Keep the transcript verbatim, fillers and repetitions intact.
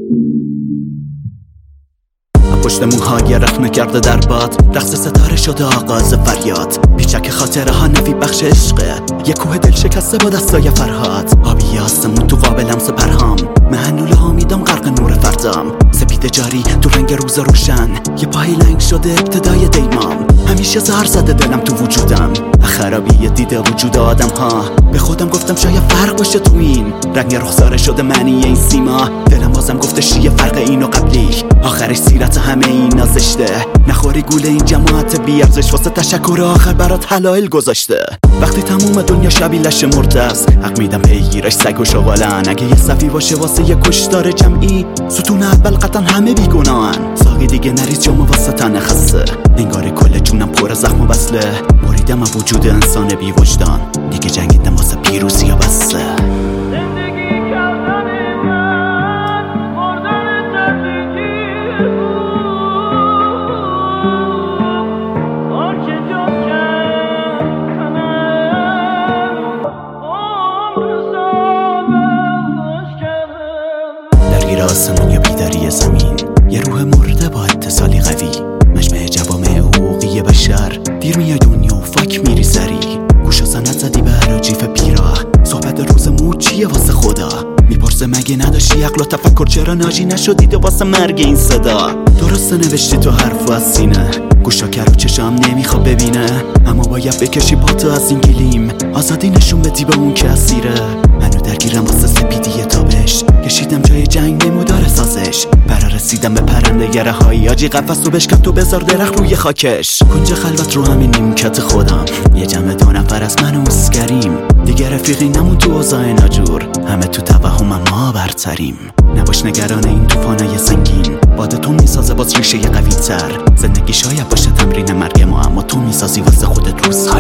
پشت موهای رخنه کرده در باد، رقص ستاره شده آغاز فریاد. پیچک خاطره ها نوی بخش عشقه، یه کوه دل شکسته با دستای فرهاد. آبی آسمون تو قاب لمس پرهام، مهنوله ها میدم غرق نور فردام. سپید جاری تو رنگ روز روشن، یه پای لنگ شده ابتدای دیمام. همیشه زهر زده دلم تو وجودم، خرابی دیده وجود آدم ها. به خودم گفتم شاید فرق باشه تو این رنگ رخساره شده معنی این سیما. دلم بازم گفته شیه فرق این و قبلی، آخرش سیرت همه این نازشته. نخوری گول این جماعت بیارزش، واسه تشکر آخر برات حلایل گذاشته. وقتی تموم دنیا شبیه لش مرده است، حق میدم پیگیرش سگ و شغالن. اگه یه صفی باشه واسه یه کشتار جمعی، ستون اول قطعا همه بیگناهن. ساقی دیگه نریز جامو واسه تن خسته، انگار کل جونم پر زخم و وصله. بریدم از وجود انسان بی وجدان، دیگه جنگیدم واسه پیروزی یا بسته. درگیر آسمون یا بیداری زمین، یه روح مرده با اتصالی قوی. مجمع جوامع حقوقی بشر، دیر میای دنیا و فاک میری سری. گوشا سند زدی به عراجیف پیراه، صحبت روز مو چیه واسه خدا؟ میپرسه مگه نداشتی عقل و تفکر، چرا ناجی نشدید واسه مرگ این صدا؟ درسته نوشتی تو حرفو از سینه، گوشا کرو چشم نمیخواد ببینه. اما باید بکشی پاتو از این گلیم، آزادی نشون بدی به اون که اسیره. منو درگیرم واسه سپیدی تابش، کشیدم جای جنگ نمودار سازش. برا رسیدم به پرنده ی رهایی، آجی قفس تو بشکن تو بذار درخت روی خاکش. کنج خلوت رو همین نیمکت خودم، یه جمع دو نفر از من اسکریم. دیگه رفیقی نمون تو اوضاع ناجور، همه تو توهم ما برتریم. نباش نگران این طوفانای سنگین، باد تو میسازه باز ریشه قوی تر. زندگی شاید باشه تمرین مرگ ما، اما تو میسازی واسه خودت روزهای